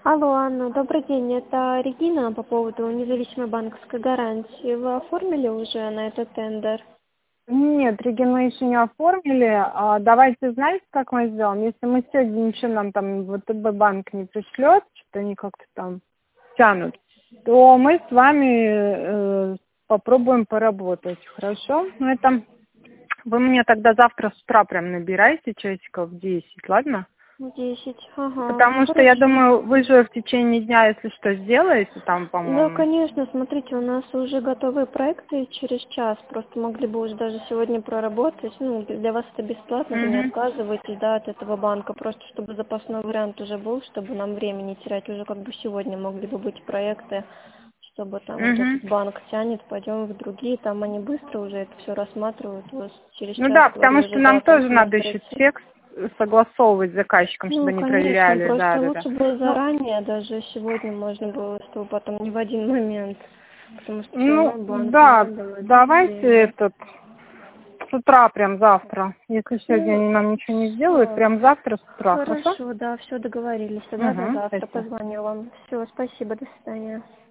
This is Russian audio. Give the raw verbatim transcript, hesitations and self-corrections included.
Алло, Анна, добрый день. Это Регина по поводу независимой банковской гарантии. Вы оформили уже на этот тендер? Нет, Регина, мы еще не оформили. А давайте, знаете, как мы сделаем? Если мы сегодня ничего нам там ВТБ банк не пришлет, что они как-то там тянут, то мы с вами э, попробуем поработать, хорошо? Ну это вы мне тогда завтра с утра прям набирайте часиков в десять, ладно? Десять. Ага, Потому что я хорошо. думаю, вы же в течение дня, если что, сделаете там, Да, по-моему. конечно, смотрите, у нас уже готовые проекты через час. Просто могли бы уже даже сегодня проработать. Ну, для вас это бесплатно, вы не Угу. отказываетесь, да, от этого банка. Просто чтобы запасной вариант уже был, чтобы нам времени терять. Уже как бы сегодня могли бы быть проекты, чтобы там вот Угу. этот банк тянет, пойдем в другие, там они быстро уже это все рассматривают. У вас через Ну час, да, говорю, потому что уже нам завтра тоже надо еще смотрите. текст согласовывать с заказчиком, чтобы Ну, они конечно, проверяли, да, просто да, да. лучше было Ну, заранее, даже сегодня можно было, чтобы потом не в один момент, потому что все ну, равно банк да, надо в это давайте время. этот с утра прям завтра. Если сегодня Ну, они нам ничего не сделают, все, прям завтра с утра, хорошо? хорошо, да, все договорились, тогда до Угу, завтра спасибо. позвоню вам. Все, спасибо, до свидания.